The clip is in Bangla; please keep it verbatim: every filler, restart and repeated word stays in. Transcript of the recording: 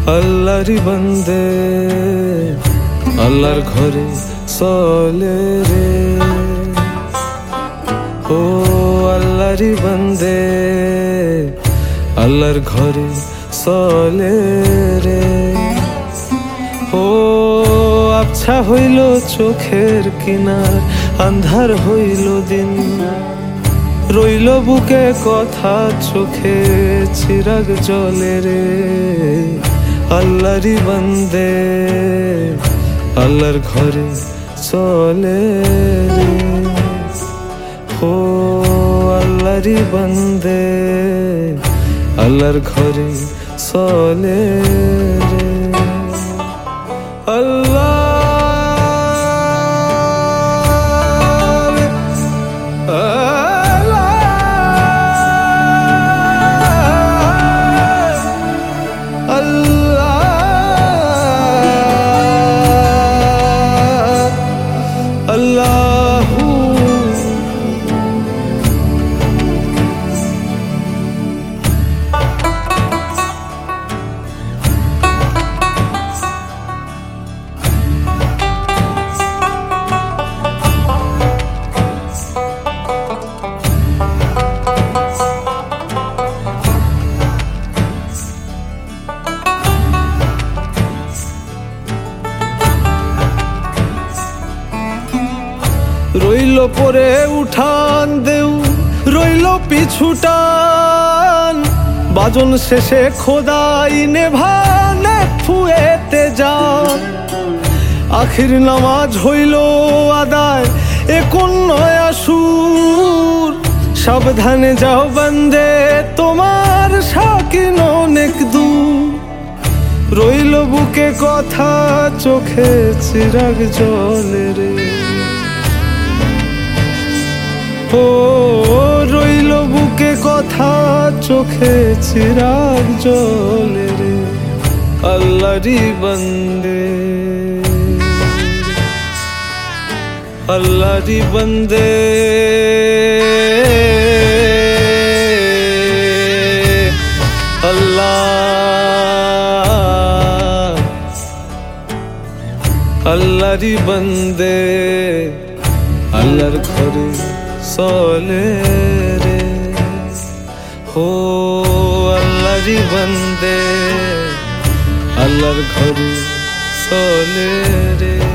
আল্লাহরি বান্দে আল্লাহর ঘরে চলে রে, ও আল্লাহরি বান্দে আল্লাহর ঘরে চলে রে। ও আবছা হইল চোখের কিনার, আন্ধার হইল দিন, রইল বুকে কথা চোখে চিরাগ জ্বলে রে। আল্লাহরি বান্দে আল্লাহর ঘরে চলে রে, ও আল্লাহরি বান্দে আল্লাহর ঘরে চলে রে। আল্লাহ রইল পরে উঠান দেউ, রইল পিছুটান, বাজন শেষে খোদাই নেভানে ফুয়েতে যান। আখির নামাজ হইল আদায় এ কোন নয়া সুর, সাবধানে যাও বান্দে তোমার সাকিন অনেক দূর। রইল বুকে কথা চোখে চিরাগ জ্বলে রে, ও রইল বুকে কথা চোখে চিরাগ জ্বলে রে। আল্লাহরি বান্দে আল্লাহরি বান্দে আল্লাহ আল্লাহরি বান্দে আল্লাহর ঘরে চলে রে, ও আল্লাহরি বান্দে আল্লাহর ঘরে চলে রে।